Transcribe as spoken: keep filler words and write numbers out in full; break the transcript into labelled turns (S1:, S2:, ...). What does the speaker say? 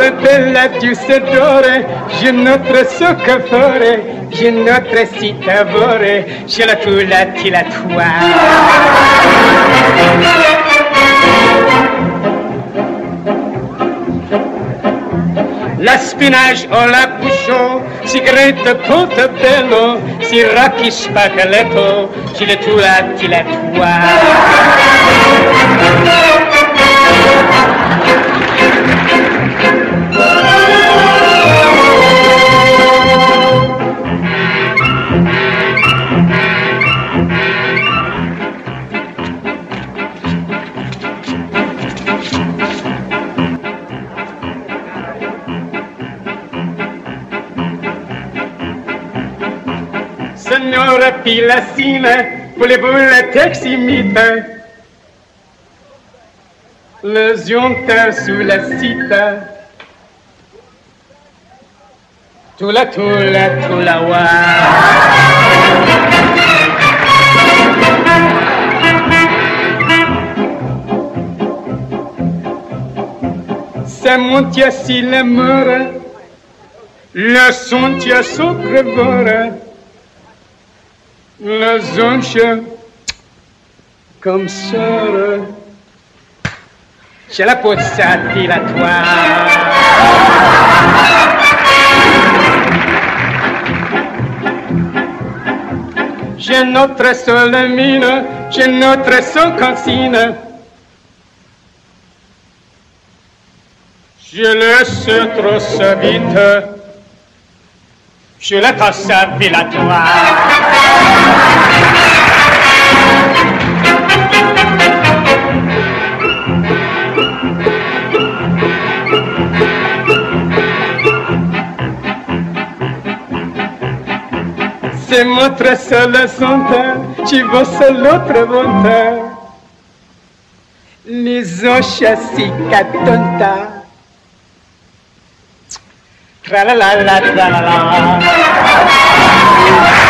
S1: Ore bella giusta d'ore, je notre soccofore, je notre citavore, je la tu la ti la tua. La spinage o la bouchon, sigarette Portobello, siracchi spaghetto, je la tu la ti la tua. Signora Pilacina, voulez-vous la teximite? Le zionta sous la cita. Tula tula tula wa. C'est mon tia si l'amour, le son tia socrevore. La zonche comme ça, j'ai la peau de sa dilatoire. J'ai notre seule mine, j'ai notre seule consigne. Je laisse trop sa vite, je la tasse à dilatoire. C'est notre seule sonta, ci vosse l'autre volta. Les oches si catonta. Tra la la la tra la la.